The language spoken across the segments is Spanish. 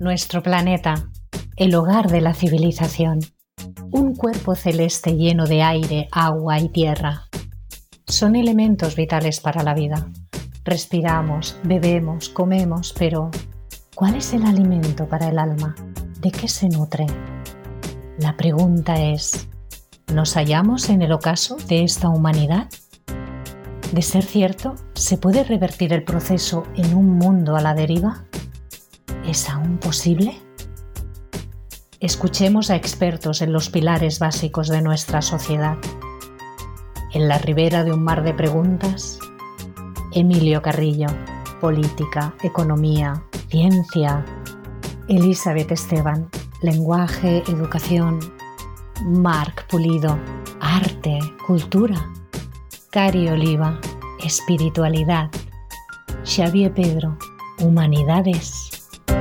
Nuestro planeta, el hogar de la civilización. Un cuerpo celeste lleno de aire, agua y tierra. Son elementos vitales para la vida. Respiramos, bebemos, comemos, pero ¿cuál es el alimento para el alma? ¿De qué se nutre? La pregunta es, ¿nos hallamos en el ocaso de esta humanidad? De ser cierto, ¿se puede revertir el proceso en un mundo a la deriva? ¿Es aún posible? Escuchemos a expertos en los pilares básicos de nuestra sociedad. En la ribera de un mar de preguntas, Emilio Carrillo, política, economía, ciencia. Elizabeth Esteban, lenguaje, educación. Marc Pulido, arte, cultura. Cari Oliva, espiritualidad. Xavier Pedro, humanidades.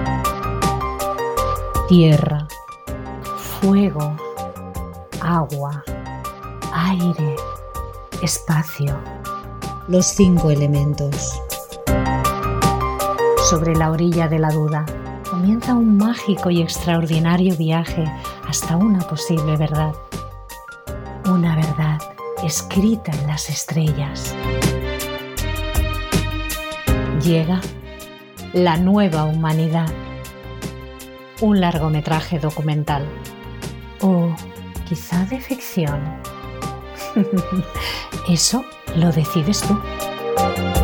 Tierra, fuego, agua, aire, espacio. Los 5 elementos. Sobre la orilla de la duda, comienza un mágico y extraordinario viaje hasta una posible verdad. Una verdad escrita en las estrellas. Llega La Nueva Humanidad. Un largometraje documental. O quizá de ficción. Eso lo decides tú.